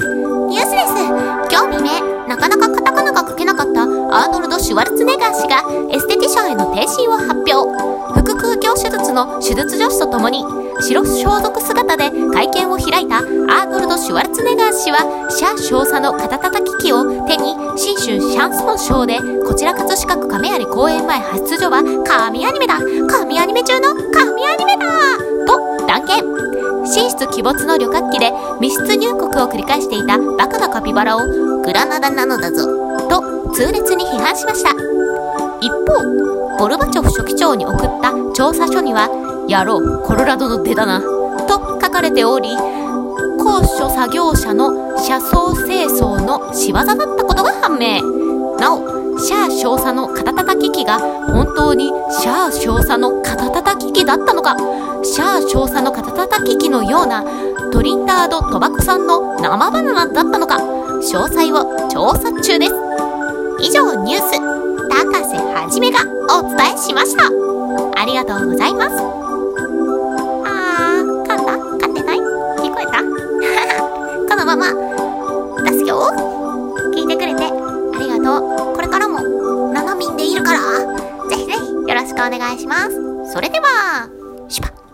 ニュースです。今日未明、なかなかカタカナが書けなかったアーノルド・シュワルツェネッガー氏がエステティシャンへの転身を発表。腹腔鏡手術の手術助手とともに白装束姿で会見を開いたアーノルド・シュワルツェネッガー氏は、シャア少佐の肩たたき機を手に新春シャンソンショーでこちら葛飾区亀有公演前発女は神アニメだ、神アニメ中の神アニメだと断言。神出鬼没の旅客機で密室入国を繰り返していたバカなカピバラをグラナダなのだぞと痛烈に批判しました。一方、ゴルバチョフ書記長に送った調査書には、野郎コロラドの出だなと書かれており、高所作業車の車窓清掃の仕業だったことが判明。なお、シャア少佐の肩たたき機が本当にシャア少佐の肩たたき機だったのか、シャア少佐の肩たたき機のようなトリンダード・トバコさんの生バナナだったのか、詳細を調査中です。以上ニュース、高瀬はじめがお伝えしました。ありがとうございます。噛んでない？聞こえた？このまま出すよ。聞いてくれてありがとう。これからも7民でいるから、ぜひぜひよろしくお願いします。それでは、シュパッ。